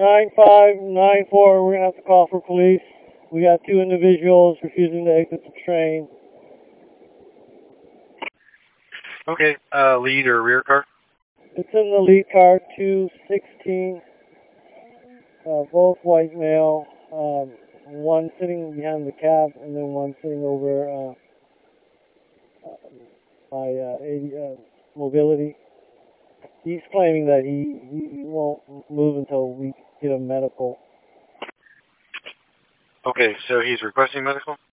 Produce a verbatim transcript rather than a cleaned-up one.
nine five nine four, we're going to have to call for police. We got two individuals refusing to exit the train. Okay, uh, lead or rear car? It's in the lead car, two sixteen, uh, both white male, um, one sitting behind the cab and then one sitting over uh, uh, by uh, eighty, uh, mobility. He's claiming that he, he won't move until we get a medical. Okay, so he's requesting medical?